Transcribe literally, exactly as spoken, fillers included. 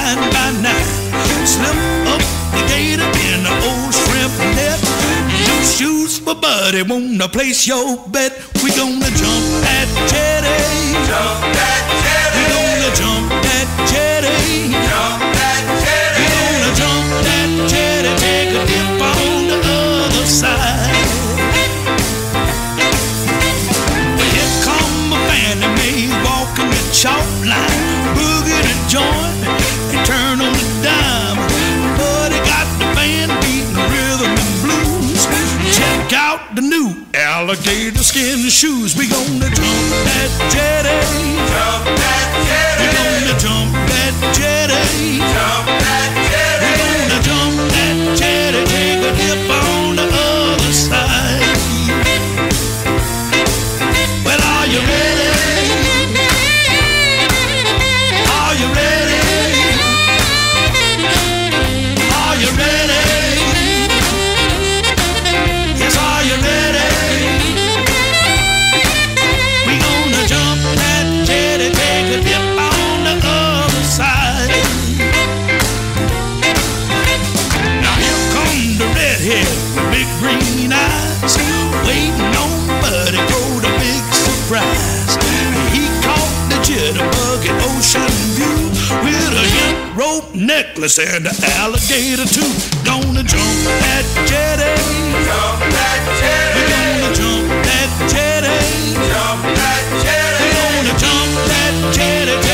nine by nine. Slip up the gator in the old shrimp net. New shoes for Buddy, wanna place your bet? We gonna jump that jetty. Jump that jetty. We gonna jump that jetty. Jump that jetty. We gonna jump that jetty, take a dip on the other side. Well, here come a Fannie Mae walking the chalk line, boogie the joint and turn on the dime. Buddy got the band beating rhythm and blues. Check out the new alligator skin shoes. We gonna jump that jetty. Jump that jetty. We gonna jump that jetty. Jump that jetty. We gonna jump that jetty, take a dip on the other side. Well, are you ready? Are you ready? Are you ready? Yes, are you ready? We gonna jump that jetty, take a dip on the other side. Now here come the redhead with big green eyes, waiting on Buddy for the big surprise. He caught the jitterbug at Ocean View with a hemp rope necklace and an alligator too. Gonna jump that jetty. Jump that We jetty. gonna jump that jetty. Jump that We jetty. gonna jump that jetty,